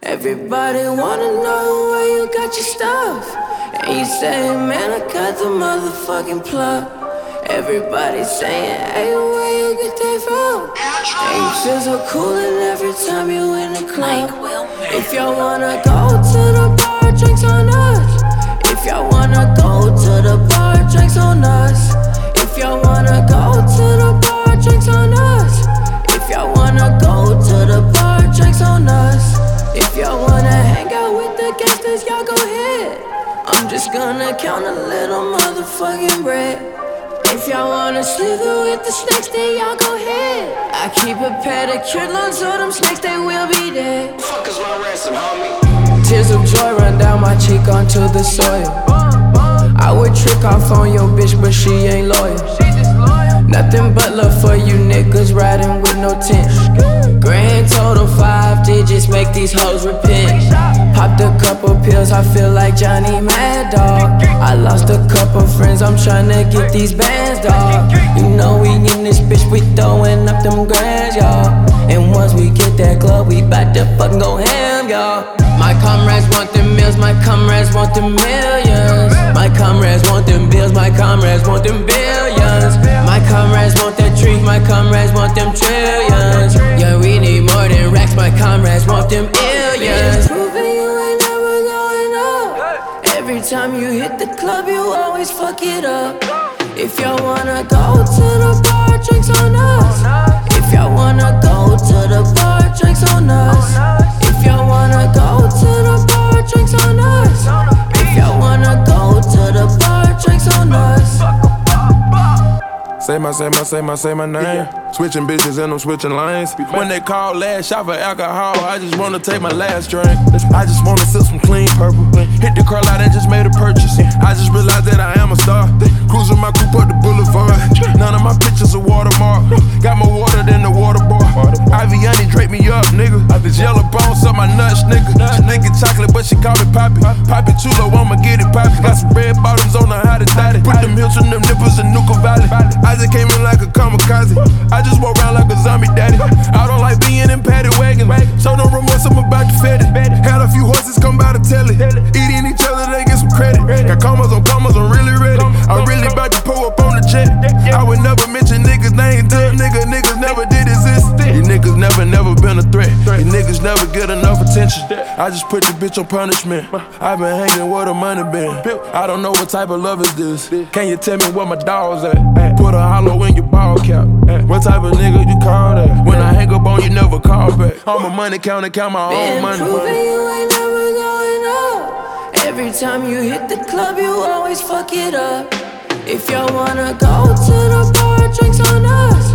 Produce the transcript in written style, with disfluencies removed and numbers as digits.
Everybody wanna know where you got your stuff. And you say, man, I got the motherfucking plug. Everybody saying, hey, where you get that from? And you feel so cool and every time you in the club. If y'all wanna go to the bar, drinks on us. If y'all wanna go to the bar, drinks on us. If y'all wanna go to the bar, drinks on us. If y'all wanna go to the bar, drinks on us. If y'all wanna hang out with the gangsters, y'all go ahead. I'm just gonna count a little motherfucking bread. If y'all wanna slither with the snakes, then y'all go ahead. I keep a pedicure lawn so them snakes, they will be dead. Fuck is my ransom, homie? Tears of joy run down my cheek onto the soil. I would trick off on your bitch, but she ain't loyal. Nothing but love for you niggas riding with no tent. Grand total 5 digits, make these hoes repent. Popped a couple pills, I feel like Johnny Mad Dog. I lost a couple friends, I'm tryna get these bands, dog. You know we in this bitch, we throwing up them grands, y'all. And once we get that club, we bout to fucking go ham, y'all. My comrades want them meals, my comrades want them millions. My comrades want them bills, my comrades want them billions. My comrades want that treat, my comrades want them trillions. Yeah, we need more than racks, my comrades want them billions. Proving you ain't never going up. Every time you hit the club, you always fuck it up. If y'all wanna go to the bar, drinks on us. If y'all wanna go to the bar, drinks on us. If y'all wanna go to the bar, drinks on us. If y'all wanna go to the bar, drinks on us. Say my name. Switching bitches and I'm switching lanes. When they call last shot for alcohol, I just wanna take my last drink. I just wanna sip some clean purple. Hit the curl out and just made a purchase. I just realized that I am a star. Cruising my coupe up the boulevard. None of my pictures are watermark. Got more water than the water bar. Aviani drape me up, nigga. This yellow bones up my nuts, nigga. She thinking chocolate, but she call me Poppy. Poppy too low, I'ma get it poppy. Got some red bottoms on the hottest daddy. Put them hills on them nipples in Nuka Valley. I just came in like a kamikaze. I just walk around like a zombie daddy. I don't like being in paddy wagons, so no remorse, I'm about to fed it. Had a few horses come by to tell it. Eating each other, they get some credit. Got commas, I'm really ready. I'm really about to pull up on the jet. I would never mention niggas' names, damn niggas never did exist. These niggas never been a threat. These niggas never get enough attention. I just put the bitch on punishment. I've been hanging where the money been. I don't know what type of love is this. Can you tell me where my dog's at? Put a hollow in your ball cap. What type of nigga you call that? When I hang up on you, never call back. I'm a money counter, count my own money. Proving you ain't never going up. Every time you hit the club, you always fuck it up. If y'all wanna go to the bar, drinks on us.